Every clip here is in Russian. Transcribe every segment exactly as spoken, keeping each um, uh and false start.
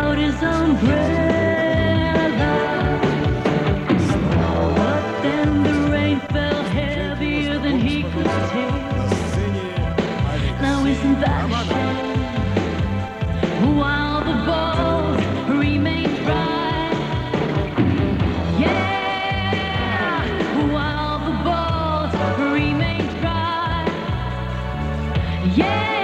out his umbrella, but then the rain fell heavier than he could take. Now isn't that a shame? While the balls remain dry, yeah, while the balls remain dry, yeah.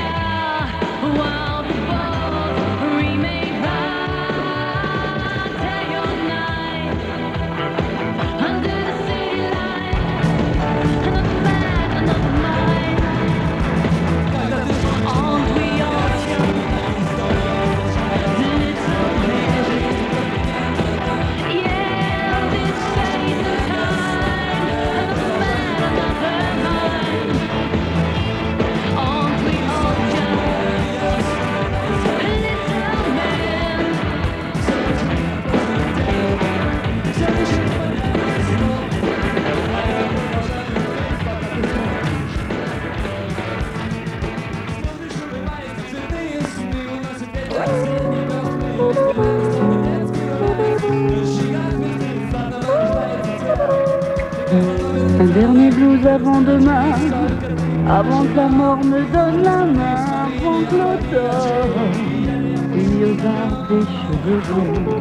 Un dernier blues avant demain, avant que la mort me donne la main, avant que l'automne ait aux arbres des cheveux blonds.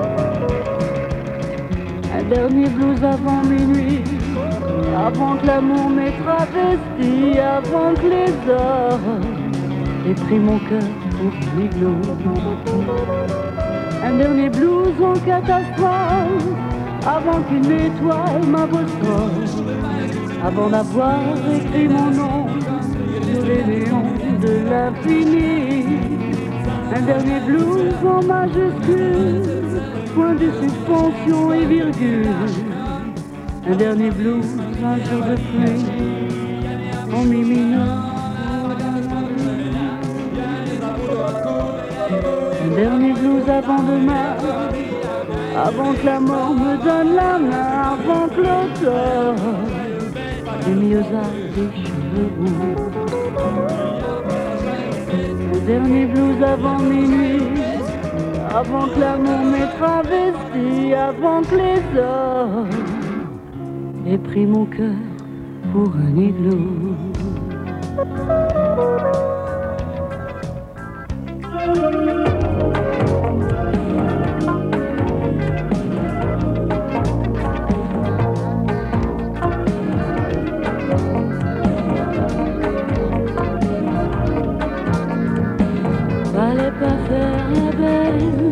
Un dernier blues avant minuit, avant que l'amour m'ait travesti, avant que les hommes aient pris mon cœur pour un igloo. Un dernier blues en catastrophe, avant qu'une étoile m'apostrophe, avant d'avoir écrit mon nom sur les néons de l'infini. Un dernier blues en majuscule, point de suspension et virgule. Un dernier blues, un jour de pluie, en mi mineur. Un dernier blues avant demain, avant que la mort me donne la main, avant que l'automne ait mis aux arbres des cheveux roux. Un dernier blues avant minuit, avant que l'amour m'ait travesti, avant que les hommes aient pris mon cœur pour un igloo. Fallait pas faire la belle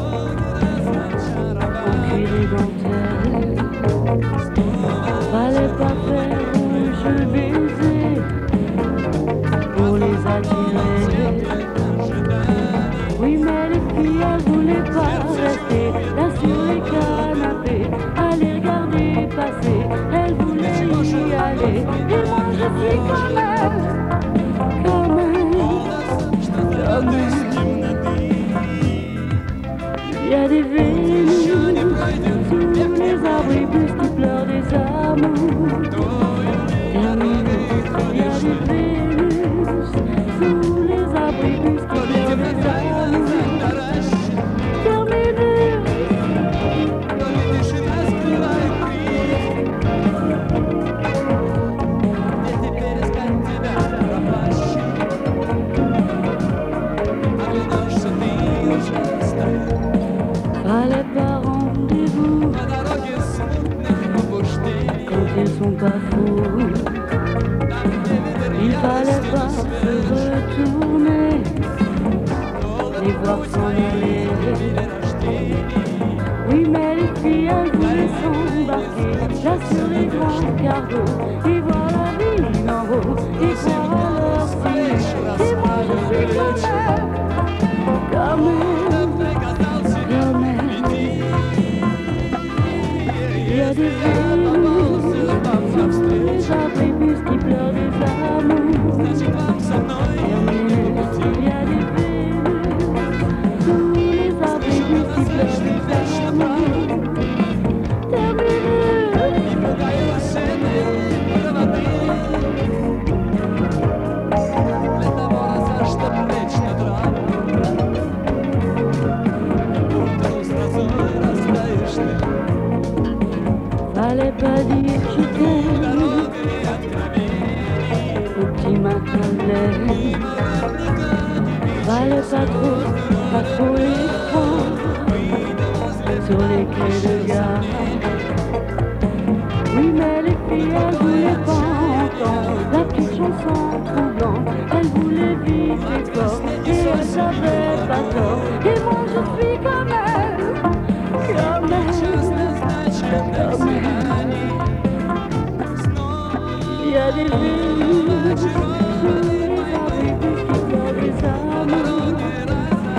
en cuir et dentelle. Fallait pas faire un jeu baiser pour les attirer. Oui, mais les filles, elles voulaient pas rester là sur les canapés, aller regarder passer. Elles voulaient y aller, et moi je suis quand même, quand même, quand même. Il y a des Vénus sous les abribus qui pleurent des amours. Terminus, il y a des Vénus sous les abribus qui pleurent des amours. Terminus. Fallait pas rendez-vous quand ils sont pas fous. Il fallait pas se retourner, les voir s'en aller. Oui, mais les filles, elles voulaient s'embarquer là sur les grands cargos et voir la ville en haut et croire à leur ciel. Et moi je suis quand même, quand même. Il y a des Vénus sous les abribus qui pleurent des amours. Terminus, il y a des Vénus sous les abribus qui pleurent des amours. Terminus. pas dire je t'aime au petit matin de l'air. Valait pas trop, pas trop les francs sur les quais de gare. Oui mais les filles elles voulaient pas entendre la petite chanson troublante. Elles voulaient vivre et corps et elles savaient pas tort. Et moi je suis comme elle, comme elle, comme elle. Il y a des filles sous les abribus qui pleurent des amours.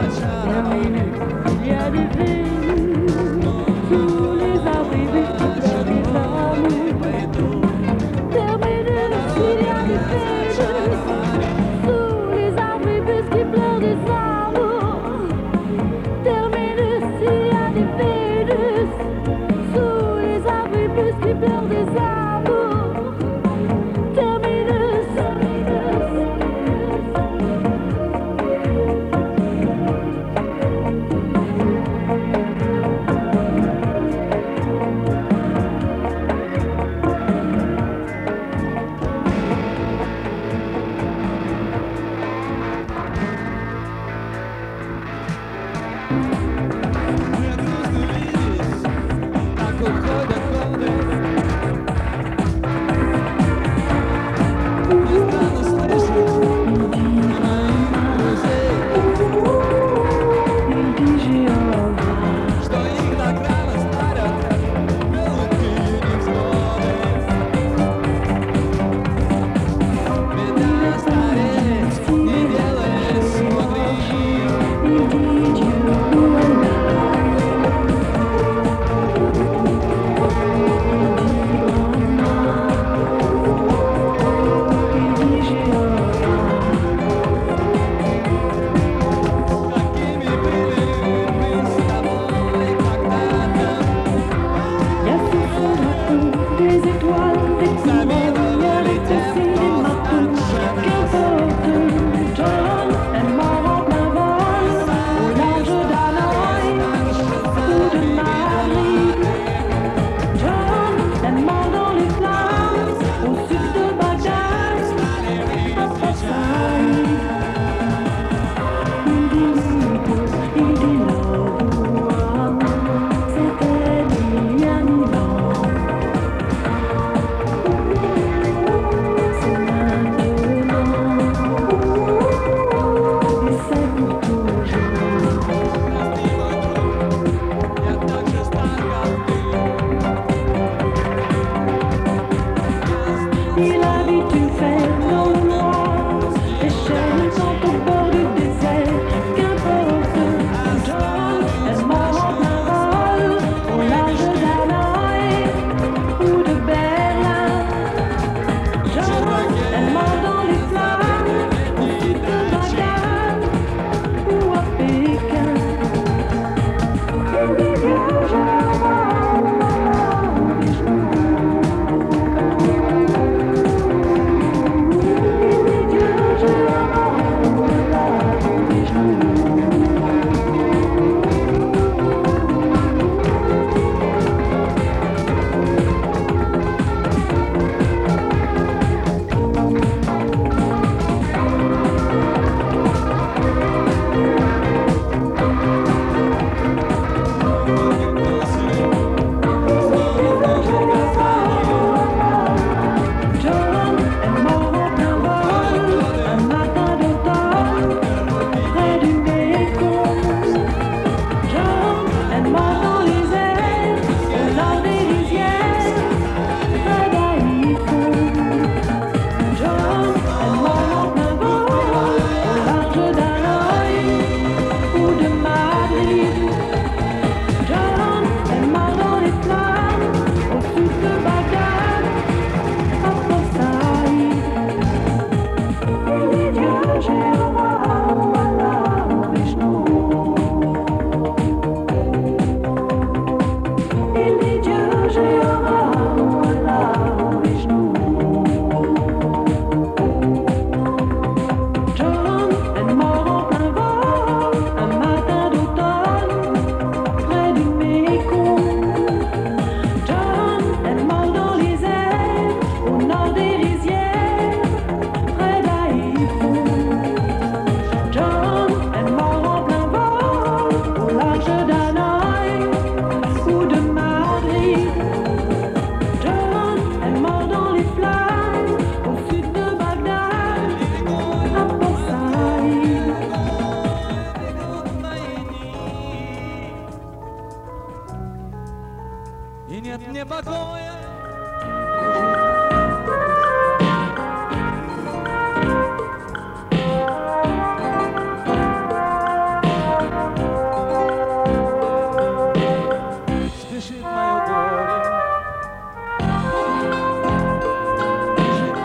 marche d'Hanoï ou de Madrid. John est mort dans les flammes au sud de Bagdad, à Port Saïd. И нет мне покоя. Спешит мое горе. Спешит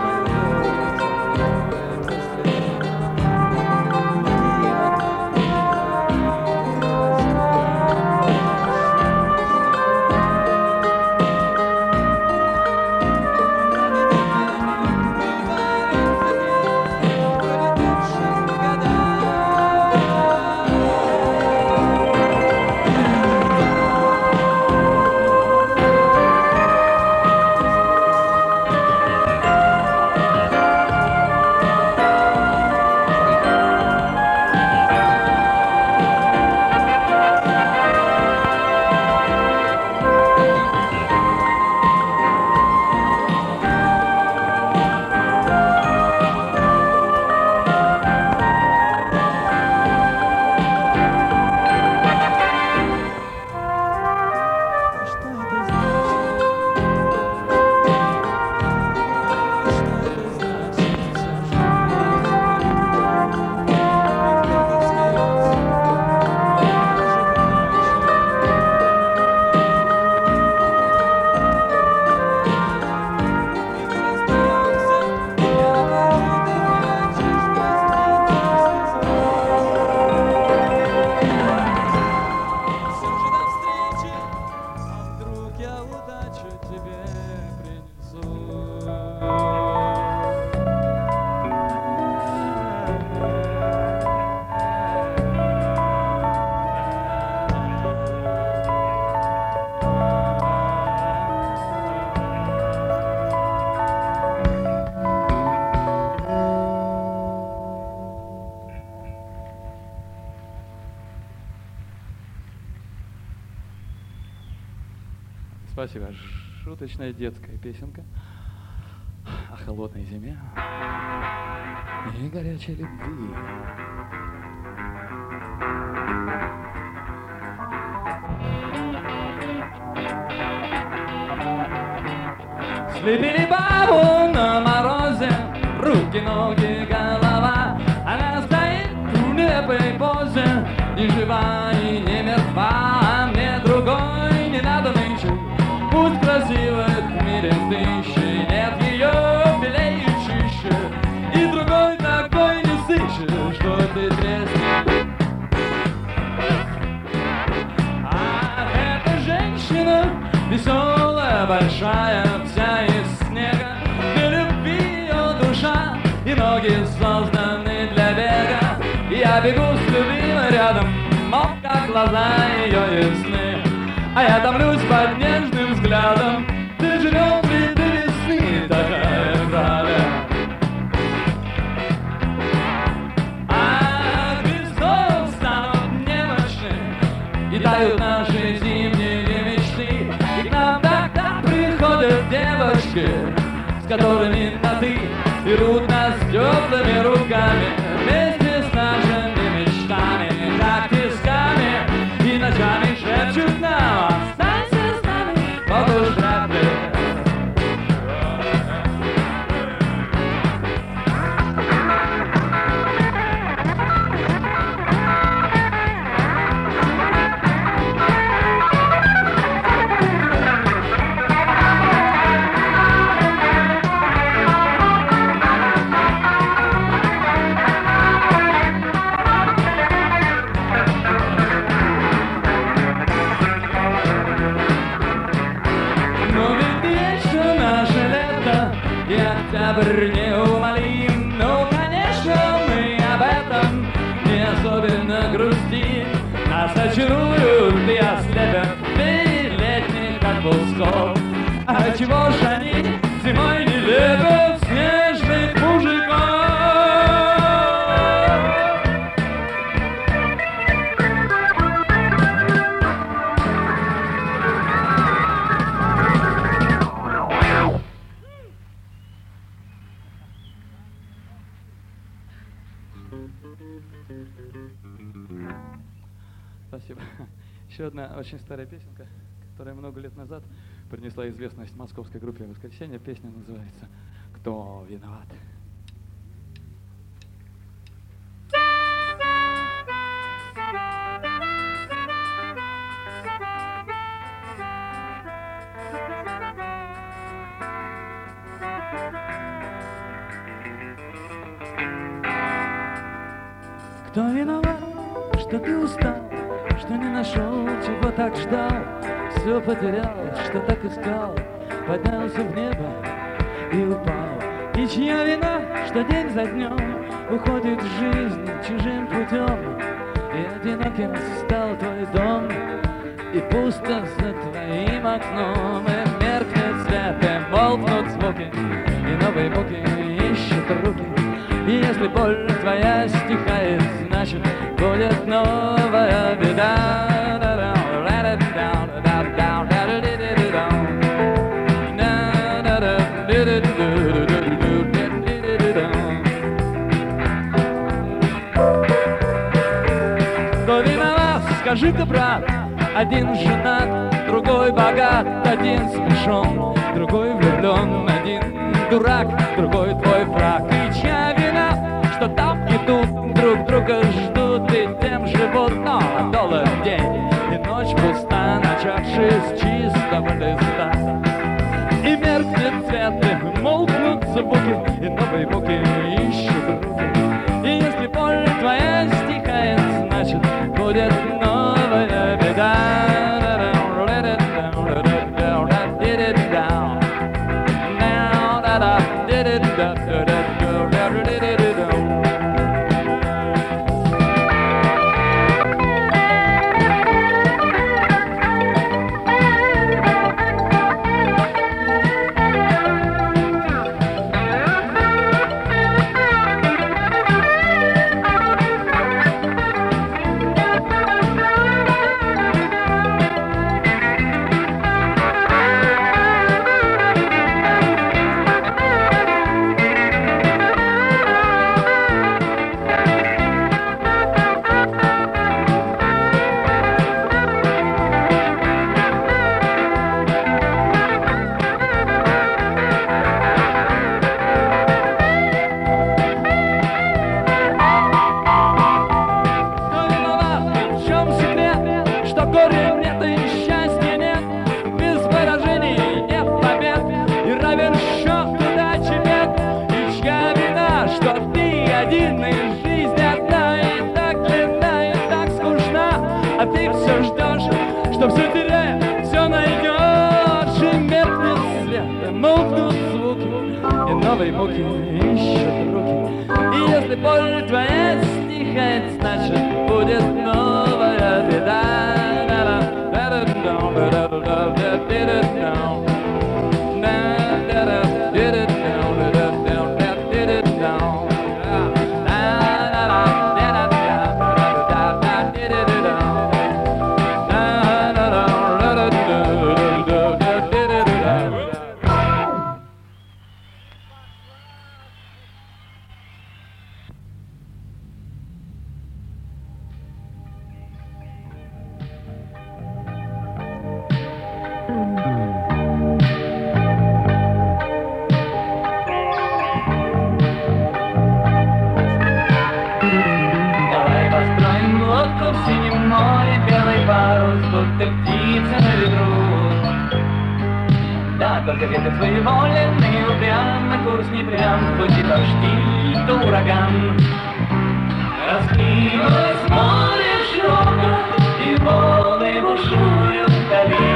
Спасибо. Шуточная детская песенка о холодной зиме и горячей любви. Слепили бабу на морозе, руки, ноги, голова. Она стоит в нелепой позе, ни жива и не мертва. Мне другой не надо нынче, пусть красивых в мире тысячи. Нет ее белее и чище, и другой такой не сыщешь, что ты треснешь. Ах, эта женщина веселая, большая, вся из снега. Для любви ее душа и ноги созданы для бега. Я бегу с любимой рядом, мол, как глаза ее ясны. А я томлюсь под нежным взглядом. Ты живем ли до весны, такая правда. А весной станут немощны, и тают наши зимние мечты. И к нам тогда приходят девушки, с которыми на ты берут нас теплыми руками, вместе с нашими мечтами, как тисками, и ночами шепчут нам: останься с нами, вот уж вряд ли. Октябрь неумолим, ну, конечно, мы об этом не особенно грустим. Нас очаруют и ослепят двери летних отпусков. А чего ж они зимой не лепят снежных мужиков? Еще одна очень старая песенка, которая много лет назад принесла известность московской группе «Воскресенье». Песня называется «Кто виноват?». Кто виноват, что ты устал, что не нашел, чего так ждал, все потерял, что так искал, поднялся в небо и упал. И чья вина, что день за днем уходит жизнь чужим путем, и одиноким стал твой дом, и пусто за твоим окном, и меркнет свет, и молкнут звуки, и новые муки ищут руки. И если боль твоя стихает, значит, будет новая беда. Кто виноват, скажи-ка, брат? Один женат, другой богат, один смешон, другой влюблен, один дурак, другой твой враг. И чья вина, что там и тут друг друга ждут и тем живут, но доллар день и ночь пуста, начавшись с чистого листа. И меркнет цвет, и молкнут звуки, и новые муки ищут руки. И если боль твоя стихает, значит, будет новая беда. Только ветер своеволен и упрям, курс не прям, хоть и то штиль, то ураган. Раскинулось море широко, и волны бушуют вдали.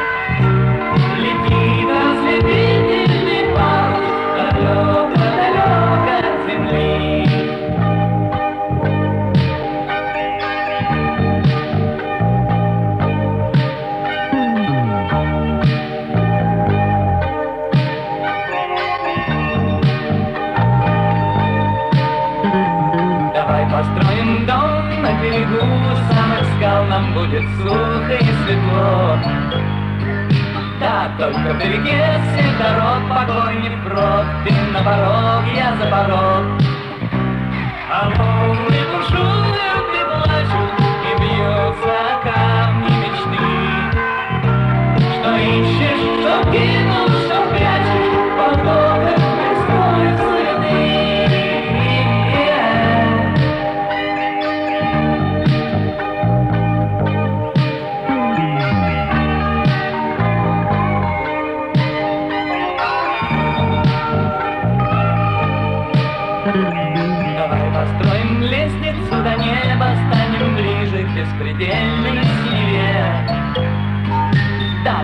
Летит ослепительный парус, далеко-далеко от земли. Построим дом на берегу самых скал, нам будет сухо и светло. Да, только вдалеке всех дорог, покой не вброд, ты на порог, я за порог. А волны бушуют и плачут, и бьется океан.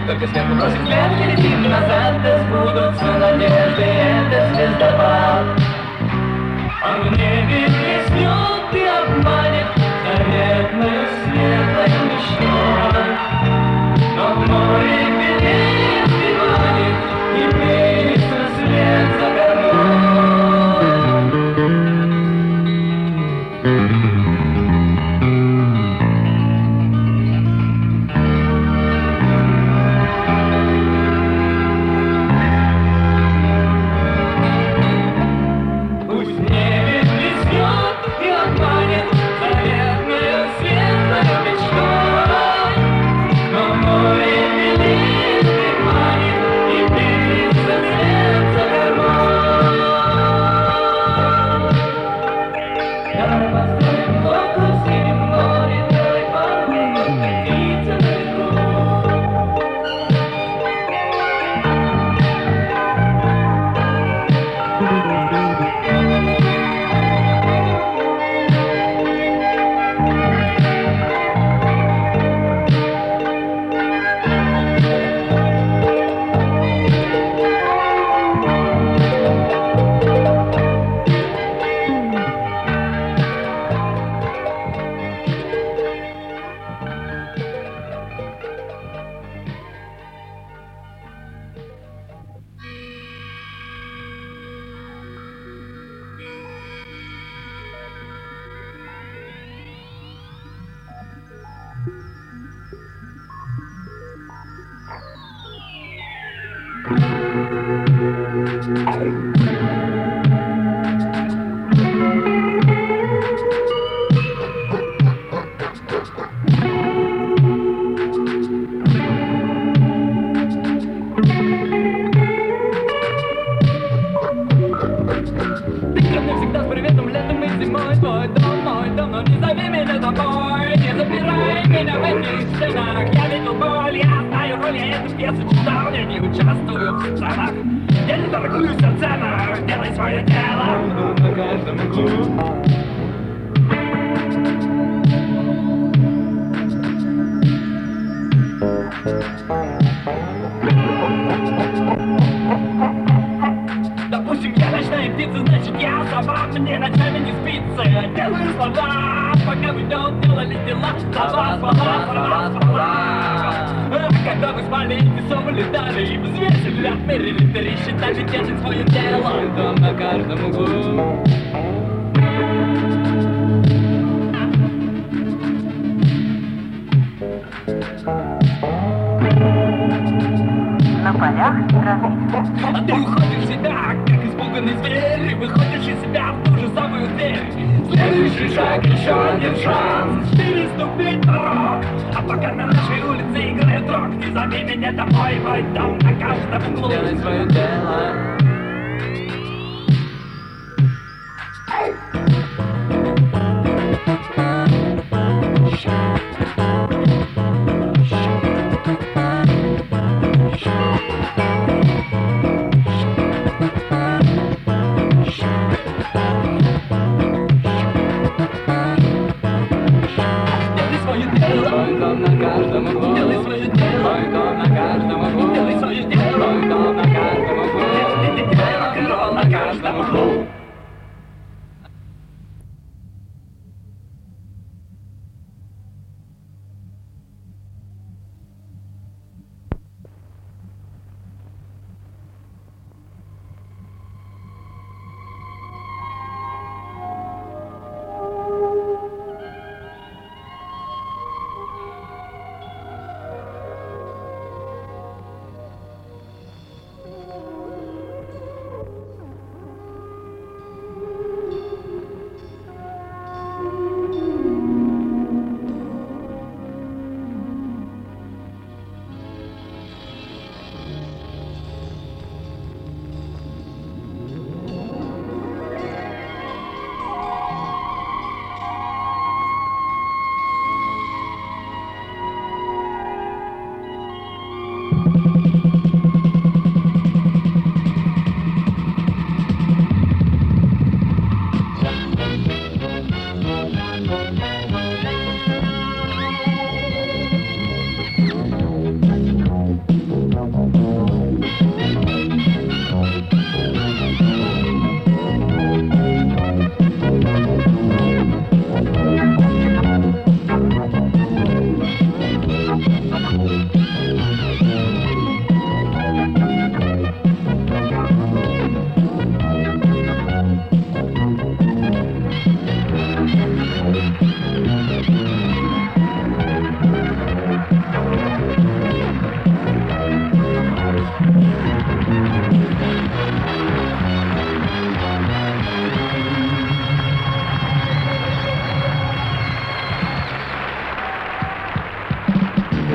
Только сверху бросить взгляд, летим назад, да сбудутся надежды, это звездопад. А в небе блеснет и обманет заветную светлой мечтой. Но в море белеет и манит, и пенится след за кормой. Допустим, я ночная птица, значит я сова, мне ночами не спится. Делаю слова, пока вы не делали дела. Слова, слова, слова, слова. А когда вы спали, весомо летали и взвесили, отмерили, пересчитали, держит свое дело. Дом на каждом углу. На полях травы. А ты уходишь в себя, как испуганный зверь, и выходишь из себя в ту же самую дверь. Следующий шаг, еще один шанс переступить порог. А пока на нашей улице играет рок, не зови меня домой, мой дом на каждом углу. Делай свое дело.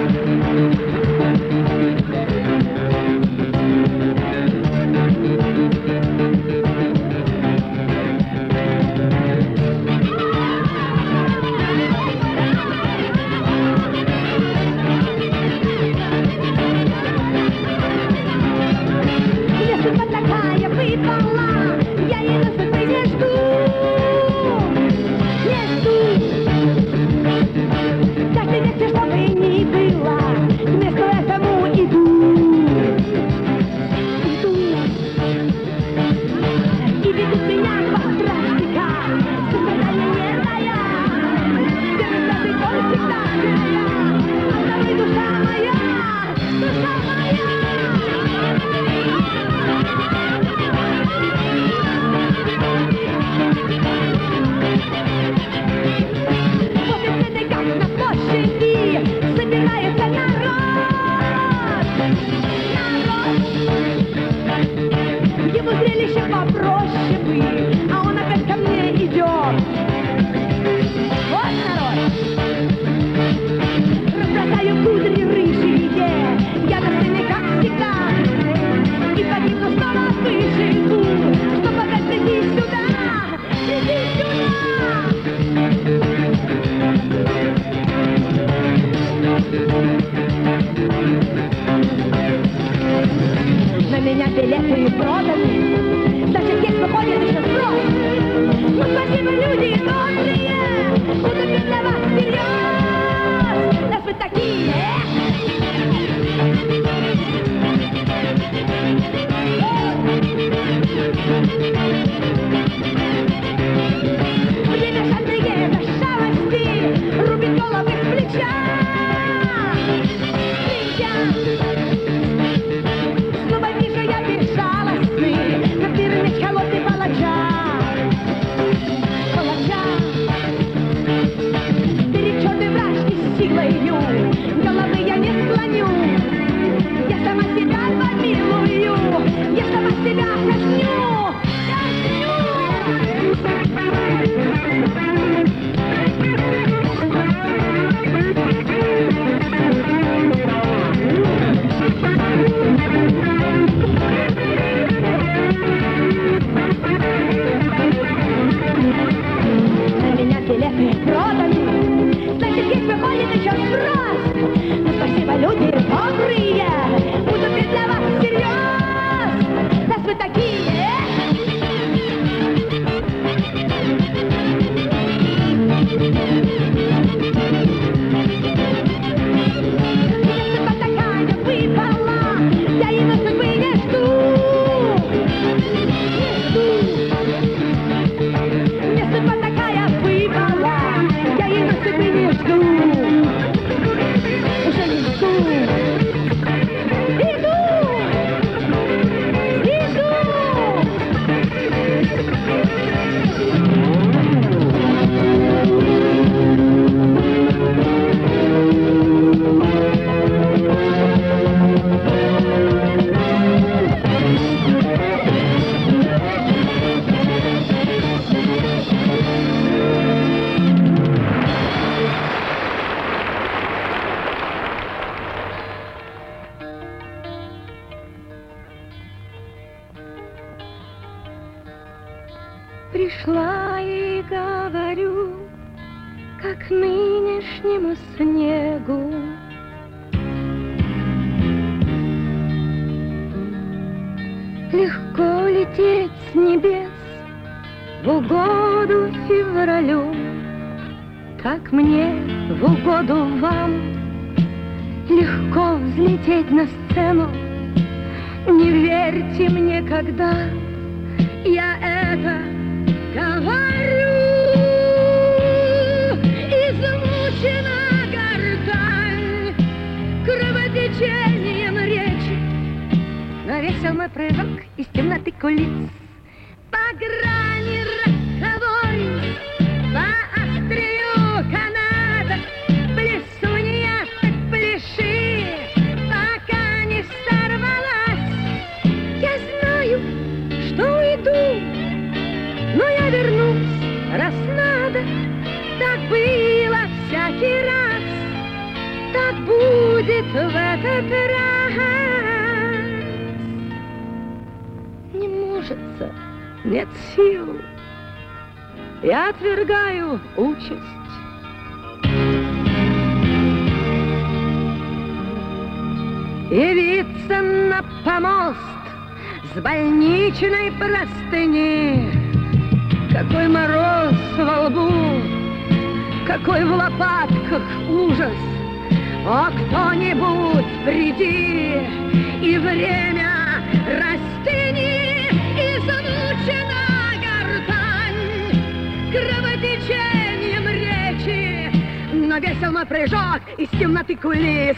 Пришла и говорю, как нынешнему снегу. Легко лететь с небес в угоду февралю, как мне в угоду вам. Легко взлететь на сцену, не верьте мне, когда я это говорю. Измучена гортань кровотечением речи, но весел мой прыжок из темноты кулис. По грани роковой, по острию канатов плесунья, так пляши, пока не сорвалась. Я знаю, что уйду, но я вернусь, раз надо. Так было всякий раз, так будет в этот раз. Не может, нет сил, я отвергаю участь. Явиться на помост с больничной простыни. Какой мороз во лбу, какой в лопатках ужас. О, кто-нибудь приди, и время растяни, измучена гортань кровотечением речи, но весел мой прыжок из темноты кулис.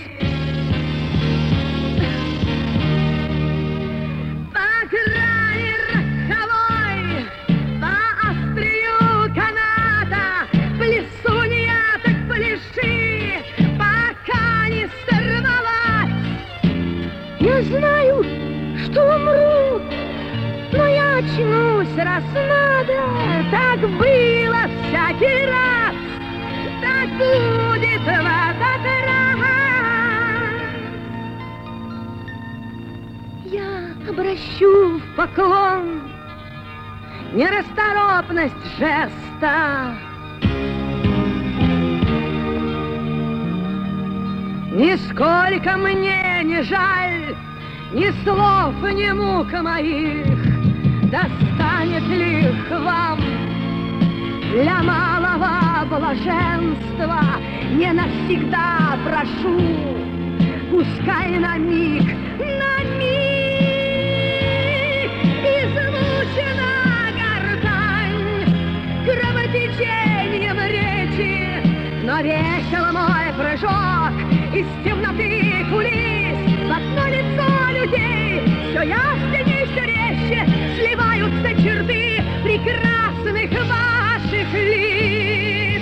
По грани роковой, по острию каната, плесунья так пляши, пока не сорвалась. Я знаю, что умру, но я очнусь, раз надо. Так было всякий раз, так будет в этот раз. Я обращу в поклон нерасторопность жеста. Нисколько мне не жаль ни слов, ни мук моих. Достанет ли вам для малого блаженства? Не навсегда прошу, пускай на миг, на миг измучена гортань кровотечением речи, но весел мой прыжок из темноты кулис. В одно лицо людей все яснее, все резче сливаются черты прекрасных ваших лиц.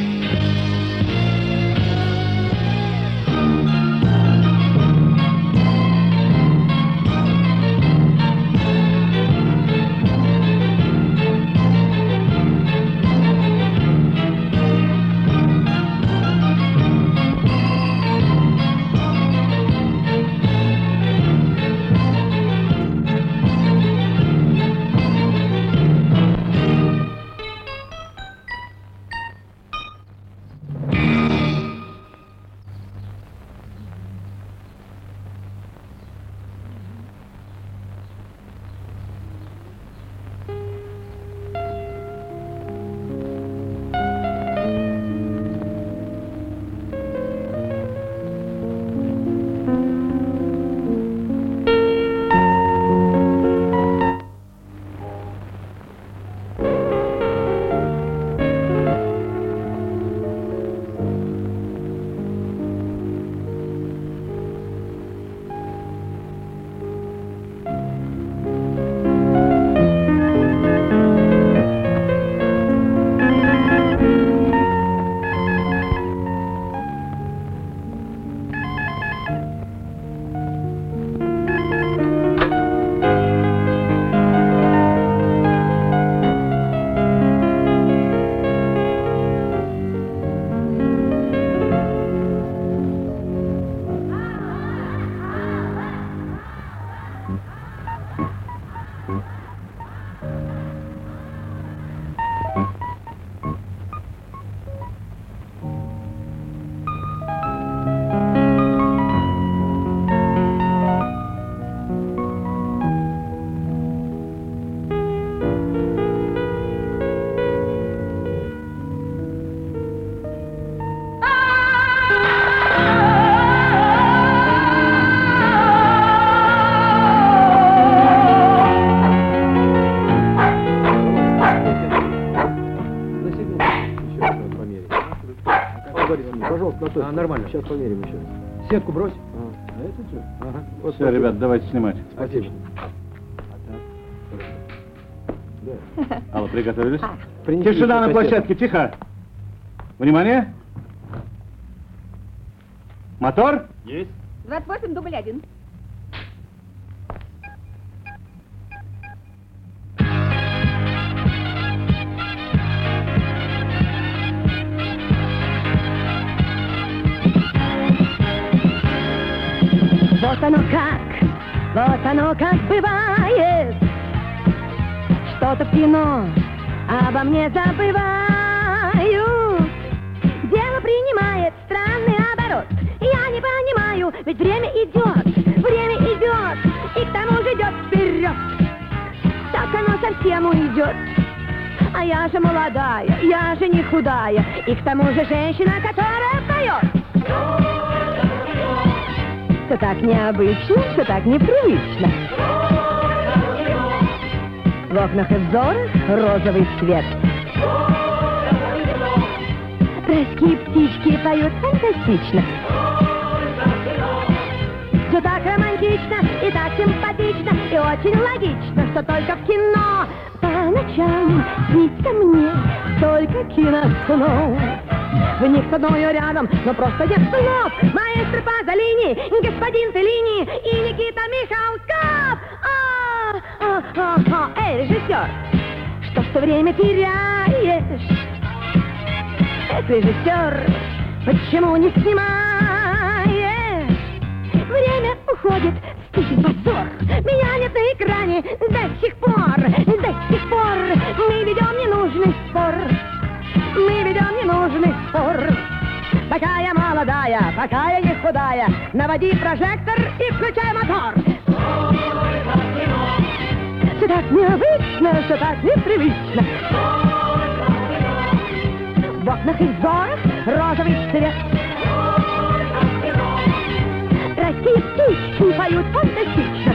А, нормально. Сейчас померим еще. Сетку брось. А, а это что? Ага. Вот все, ребят, давайте снимать. Спасибо. Да. Алла, приготовились? А. Тишина на площадке, тихо. Внимание. Мотор? Есть. двадцать восемь, дубль один. Вот оно как, вот оно как бывает. Что-то в кино обо мне забывают. Дело принимает странный оборот. Я не понимаю, ведь время идет, время идет, и к тому же идет вперед. Так оно совсем уйдет. А я же молодая, я же не худая, и к тому же женщина, которая поет. Все так необычно, все так непривычно. В окнах и взорах розовый свет. Райские птички поют фантастично. Все так романтично и так симпатично, и очень логично, что только в кино по ночам снится мне только киноснов. В них с одною рядом, но просто нет слов. Маэстро Пазолини, господин Феллини и Никита Михалков. А, а, а, а, эй, режиссер, что все время теряешь? Эх, режиссер, почему не снимаешь? Время уходит, стыд, позор. Меня нет на экране до сих пор, до сих пор. Мы ведем ненужный спор. Мы ведем ненужный спор. Пока я молодая, пока я не худая, наводи прожектор и включай мотор. Все так необычно, все так непривычно. В окнах и взорах розовый цвет. Райские птички поют фантастично.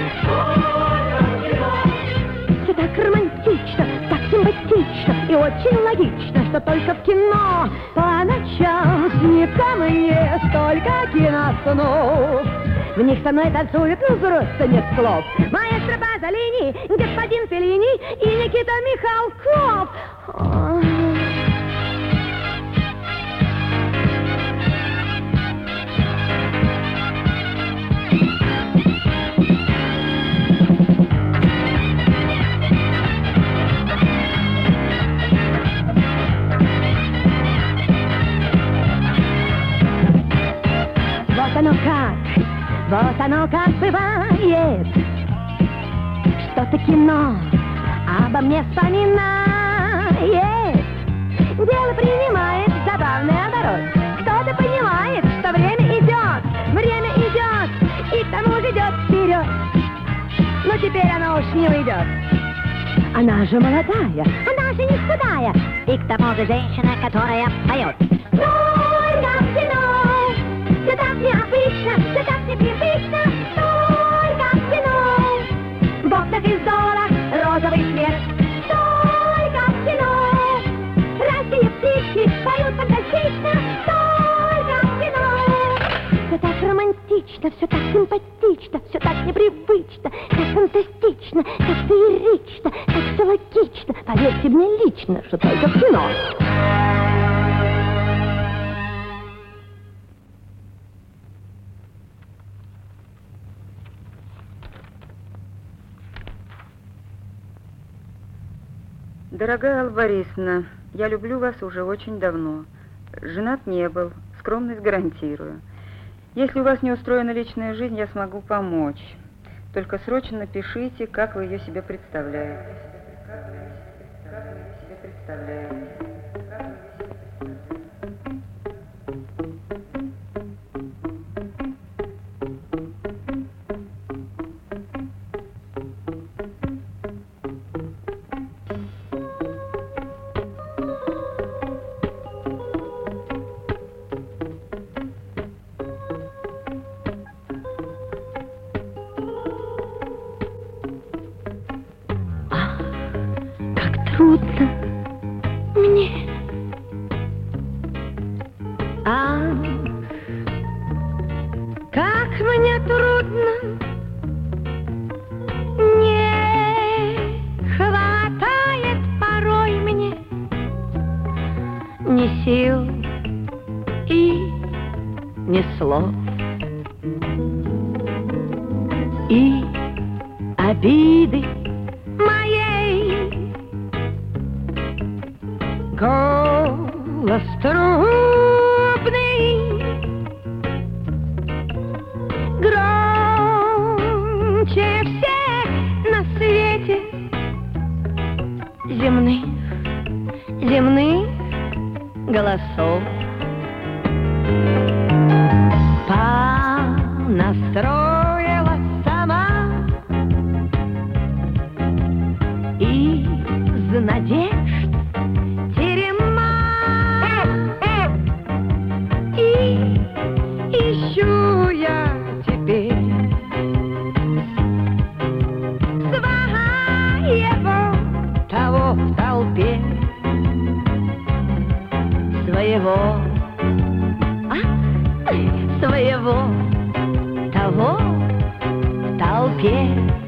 Все так романтично, так симпатично и очень логично, что только в кино по ночам снится мне столько киноснов. В них со мной танцуют, ну просто нет слов. Маэстро Пазолини, господин Феллини и Никита Михалков. Вот оно как, вот оно как бывает. Что-то кино обо мне вспоминает. Дело принимает забавный оборот. Кто-то понимает, что время идет, время идет, и к тому же идет вперед. Но теперь она уж не уйдет. Она же молодая, она же не худая, и к тому же женщина, которая поет. Только в кино, все так необычно, все так непривычно. Только в кино, в окнах и взорах розовый свет. Только в кино, райские птички поют фантастично. Только в кино, все так романтично, все так симпатично, все так непривычно, так фантастично, так феерично, так все логично. Поверьте мне лично, что только в кино. Дорогая Алла Борисовна, я люблю вас уже очень давно. Женат не был, скромность гарантирую. Если у вас не устроена личная жизнь, я смогу помочь. Только срочно напишите, как вы ее себе представляете. Как вы ее себе представляете? Трудно мне, ах, как мне трудно, не хватает порой мне ни сил и ни слов, и обиды моей. Голос трубный, громкий никого в толпе.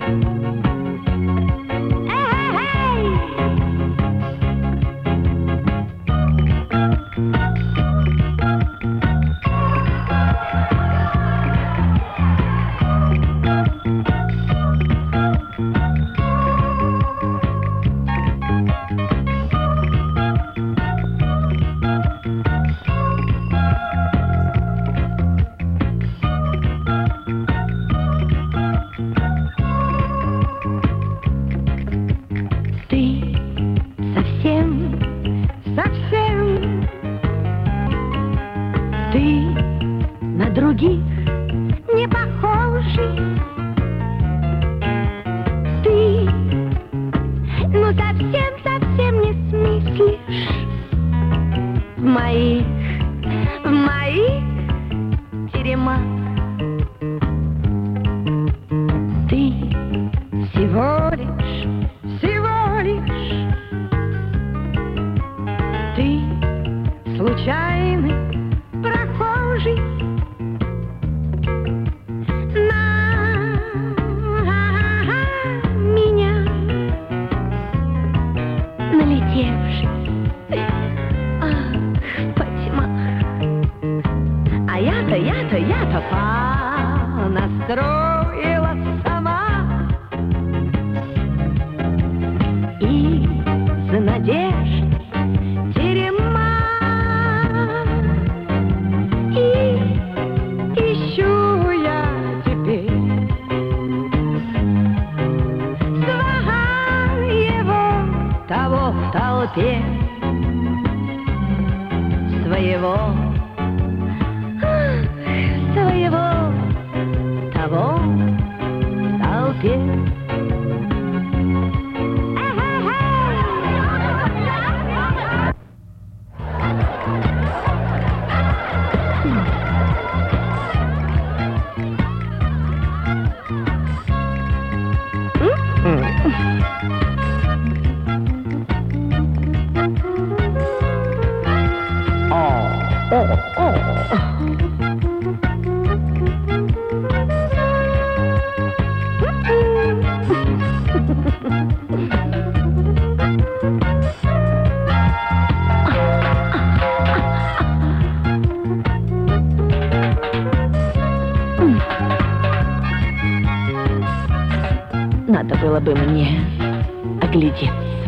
Надо было бы мне оглядеться.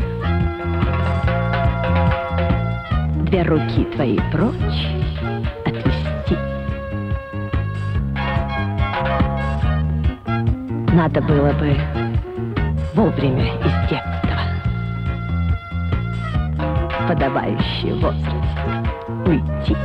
Две руки твои прочь отвести. Надо было бы вовремя из детства, подобающий возраст, уйти.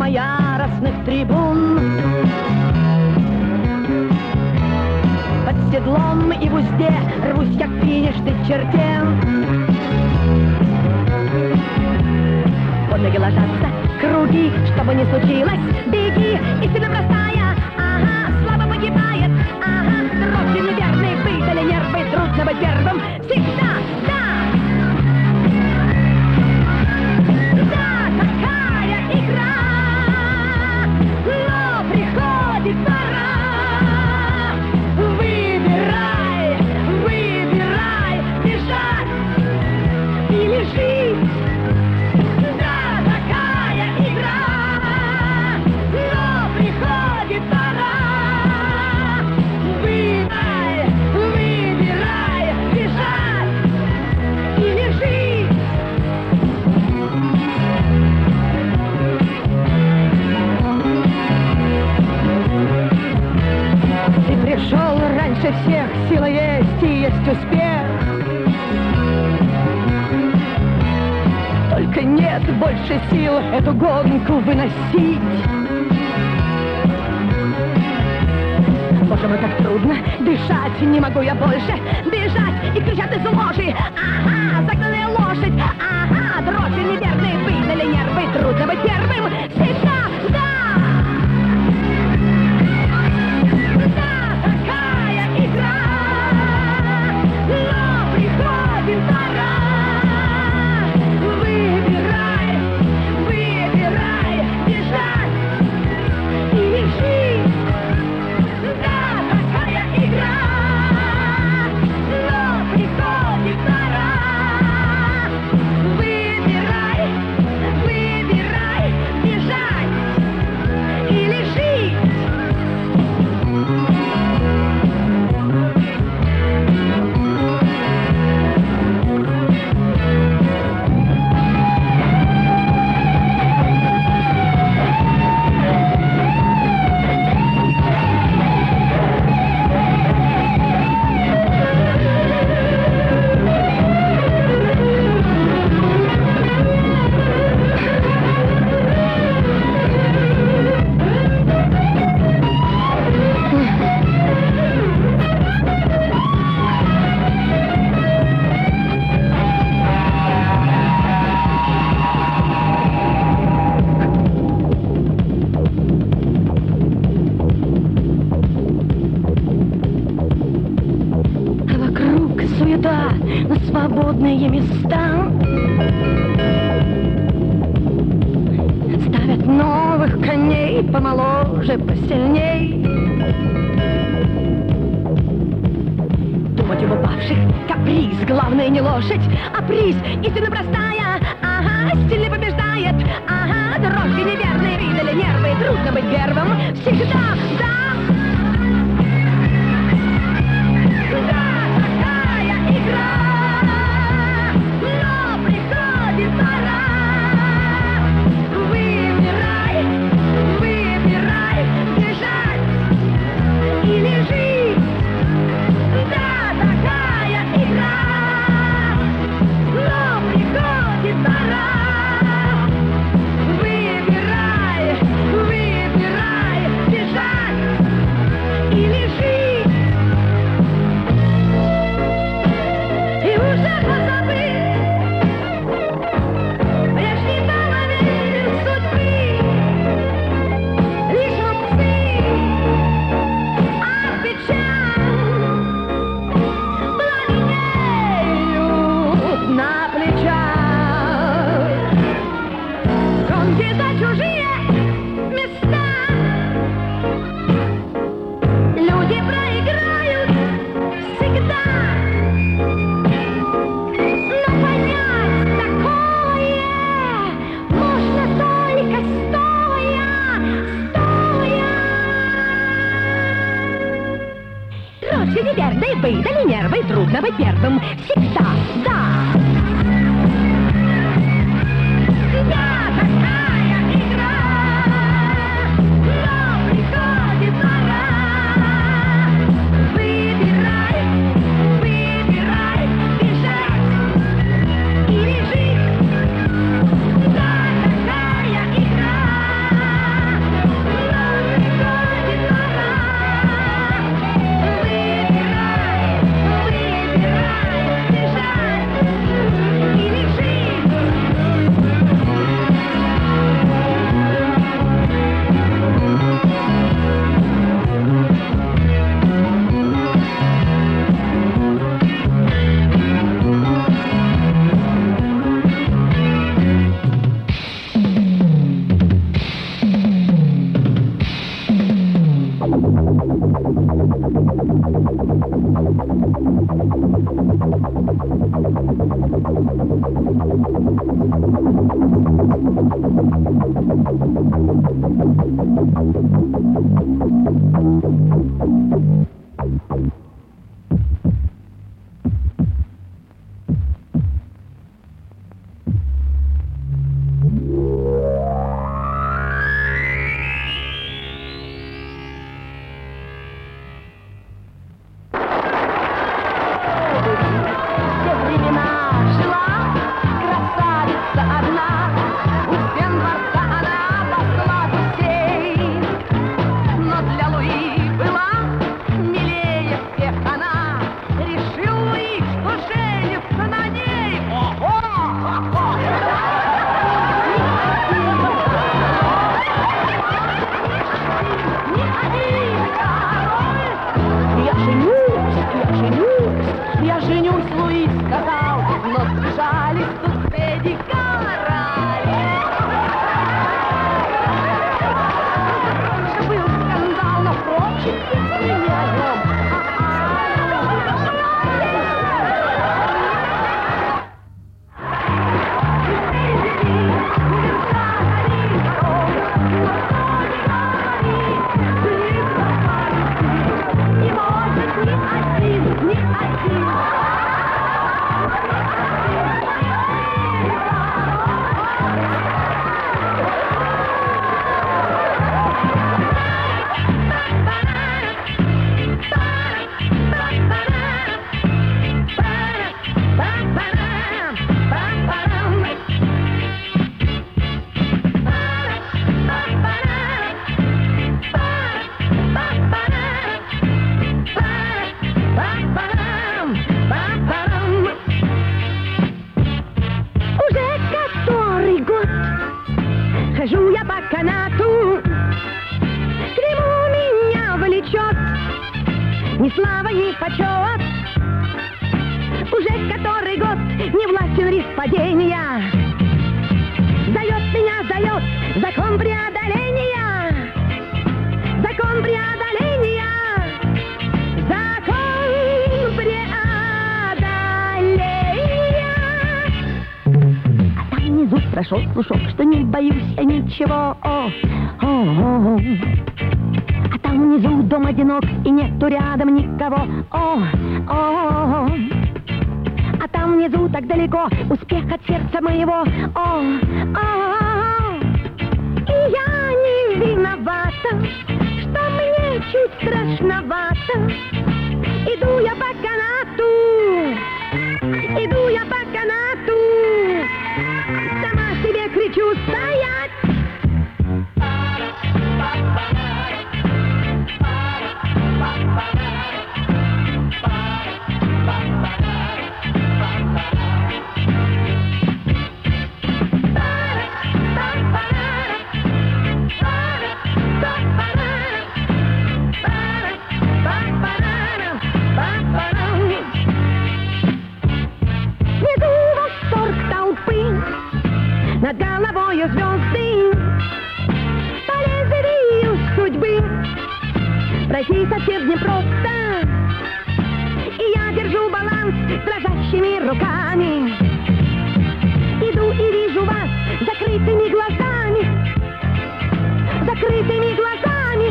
мимо яростных трибун. Под седлом и в узде рвусь я к финишной черте. Под ноги ложатся круги, что бы ни случилось, беги, и сильно бросая, ага, слабо погибает, ага, дрожью неверный, выдали нервы, трудно быть первым, всегда, да. Да, такая игра, но приходит пора. Выбирай, выбирай, бежать или жить. Да, такая игра, но приходит пора. Выбирай, выбирай, бежать или жить. Ты пришел раньше всех, сила есть и есть успех. Только нет больше сил эту гонку выносить. Боже мой, как трудно дышать, не могу я больше бежать. И кричат из ложи, ага, загнали лошадь, ага, дрожи неверные, выдали нервы, трудно быть первым, всегда, да. Да, такая игра, но приходит пора. Выбирай, выбирай, бежать или жить. Да, такая игра, но приходит пора. Выбирай, выбирай, бежать или жить. А вокруг суета на свободные места. Ставят новых коней помоложе, посильней. Думать об упавших — каприз, главное не лошадь, а приз. Истина простая, ага, стиль побеждает, ага, дрожки неверные, видали нервы, трудно быть первым, всегда, да. Да, такая игра, но приходит пора. Выбирай, выбирай, бежать или жить. Да, такая игра, но приходит пора. Выбирай, выбирай, бежать или жить. И уже позабыть прежний половин судьбы. Лишь рубцы, а печаль пламенеют на плечах. Гонки за чужие места. Люди проиграют всегда. Но понять такое можно только стоя, стоя. Дрожью неверной, выдали нервы, трудно быть первым, всегда, да. Да, такая игра, но приходит пора. Выбирай, выбирай, бежать или жить. Да, такая игра, Прошел слушок, что не боюсь я ничего. О, о, о. А там внизу дом одинок, и нету рядом никого. О, о, о. А там внизу так далеко успех от сердца моего. О, о, о. И я не виновата, что мне чуть страшновато. Иду я по канату, иду я по канату, сама себе кричу стоять. Над головою звезды, по лезвию судьбы пройти совсем непросто. И я держу баланс дрожащими руками. Иду и вижу вас закрытыми глазами, закрытыми глазами,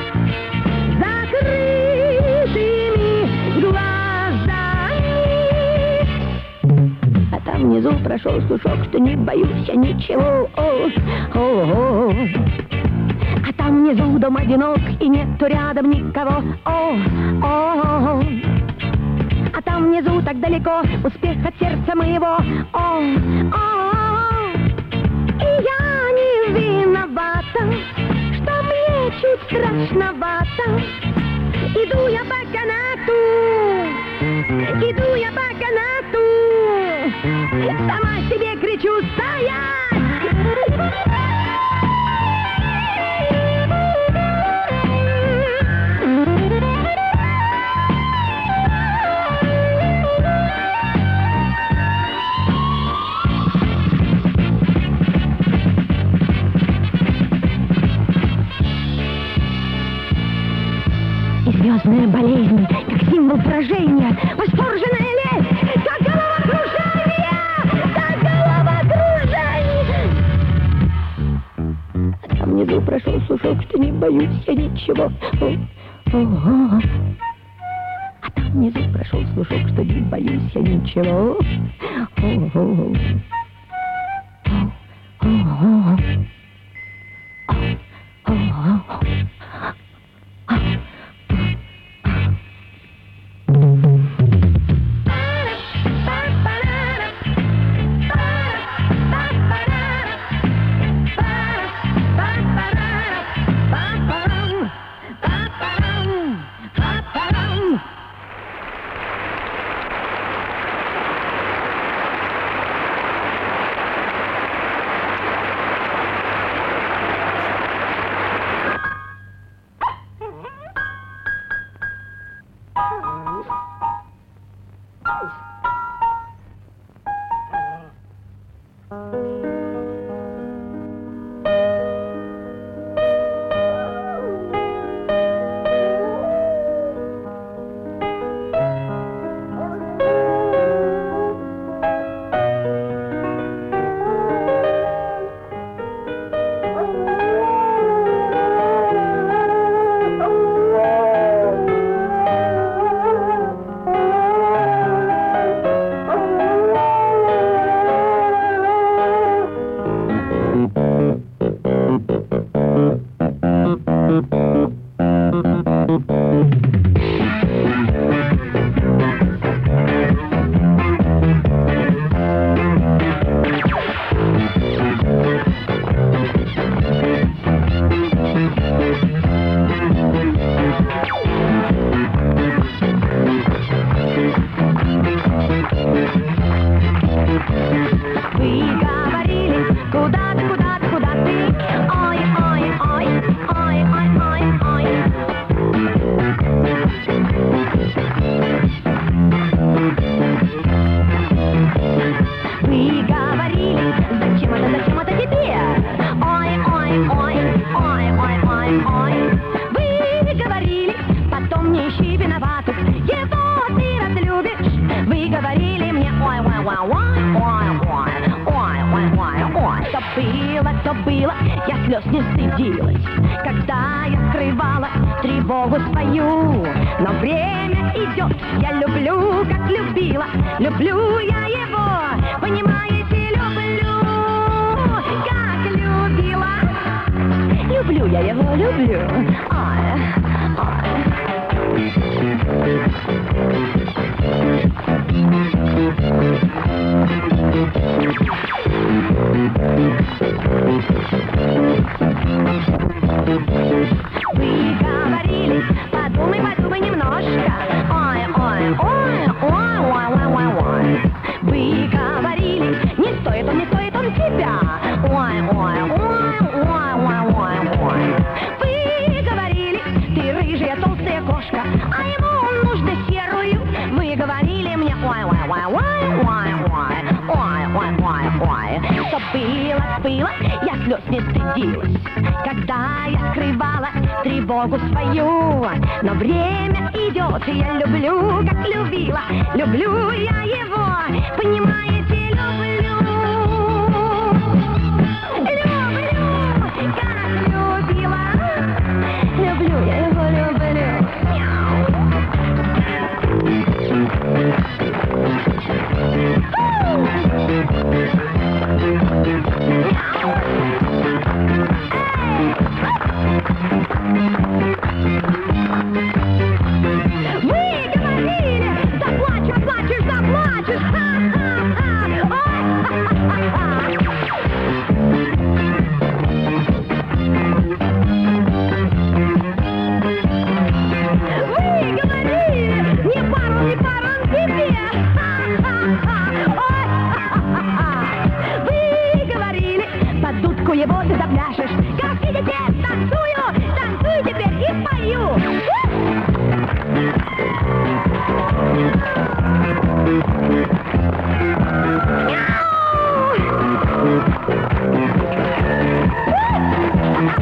закрытыми глазами. А там внизу прошел слушок, что не боюсь я ничего. О, о, о. А там внизу дом одинок, и нету рядом никого. О, о, о. А там внизу так далеко успех от сердца моего. О, о, о. И я не виновата, что мне чуть страшновато. Иду я по канату, иду я по канату, сама себе кричу стоять. И звездная болезнь, как символ поражения, восторженная лесть, как головокружение, как головокружение. А там внизу прошел слушок, что не боюсь я ничего. Ого. А там внизу прошел слушок, что не боюсь я ничего. Ого. Ого. Ого.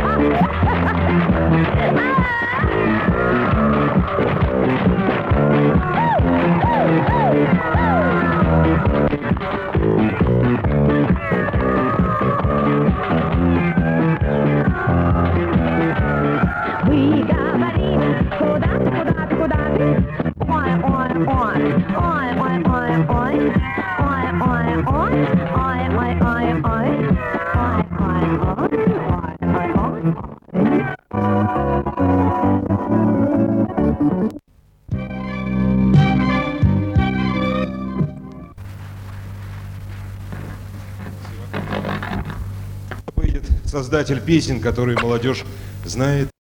Ah! Выйдет создатель песен, которые молодежь знает.